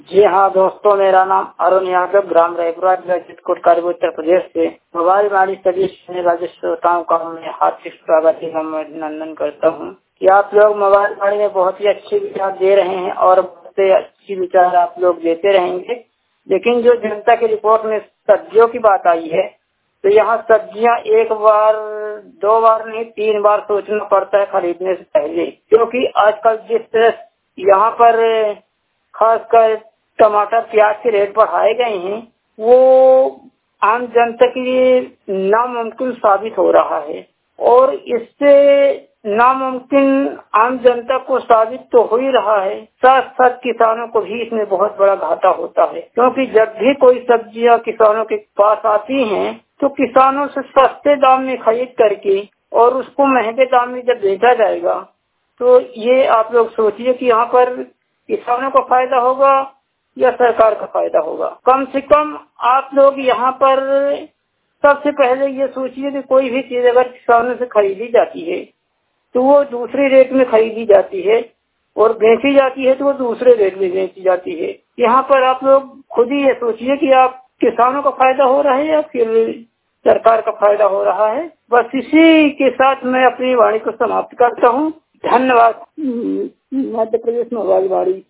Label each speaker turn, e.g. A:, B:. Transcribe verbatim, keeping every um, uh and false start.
A: जी हाँ दोस्तों, मेरा नाम अरुण यादव, ग्राम रायपुरा, जिला चित्रकूट, उत्तर प्रदेश से मोबाइल वाणी सभी राज्य श्रोताओं का मैं हार्दिक स्वागत एवं अभिनंदन करता हूँ कि आप लोग मोबाइल वाणी में बहुत ही अच्छे विचार दे रहे हैं और बहुत ही अच्छी विचार आप लोग देते रहेंगे। लेकिन जो जनता की रिपोर्ट में सब्जियों की बात आई है, तो यहाँ सब्जियाँ एक बार दो बार नहीं तीन बार सोचना पड़ता है खरीदने से पहले, क्योंकि आजकल जिस तरह यहाँ पर खासकर टमाटर प्याज के रेट बढ़ाए गए हैं, वो आम जनता के लिए नामुमकिन साबित हो रहा है। और इससे नामुमकिन आम जनता को साबित तो हो ही रहा है, साथ साथ किसानों को भी इसमें बहुत बड़ा घाटा होता है, क्योंकि जब भी कोई सब्जियां किसानों के पास आती हैं तो किसानों से सस्ते दाम में खरीद करके और उसको महंगे दाम में जब बेचा जाएगा, तो ये आप लोग सोचिए कि यहाँ पर किसानों को फायदा होगा या सरकार का फायदा होगा। कम से कम आप लोग यहाँ पर सबसे पहले ये सोचिए कि कोई भी चीज अगर किसानों से खरीदी जाती है तो वो दूसरे रेट में खरीदी जाती है और बेची जाती है तो वो दूसरे रेट में बेची जाती है। यहाँ पर आप लोग खुद ही ये सोचिए कि आप किसानों का फायदा हो रहा है या फिर सरकार का फायदा हो रहा है। बस इसी के साथ मैं अपनी वाणी को समाप्त करता हूँ। धन्यवाद। मध्य प्रदेश मोबाइल वाणी।